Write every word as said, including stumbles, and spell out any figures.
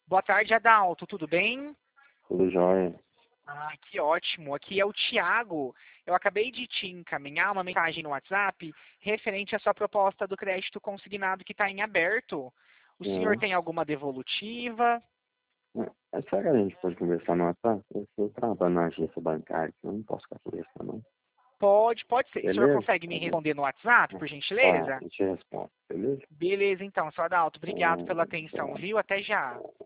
Boa tarde, Adalto. Tudo bem? Tudo jóia. Ah, que ótimo. Aqui é o Tiago. Eu acabei de te encaminhar uma mensagem no WhatsApp referente à sua proposta do crédito consignado que está em aberto. O senhor É. tem alguma devolutiva? É, será que a gente pode conversar no WhatsApp? Eu eu trabalho na agência bancária, então eu não posso ficar conversando, não. Pode, pode ser. O senhor Beleza? consegue me responder no WhatsApp, por Tá, gentileza? eu te respondo, beleza? Beleza, então, seu Adalto. Obrigado Então, pela atenção, tá. viu? Até já.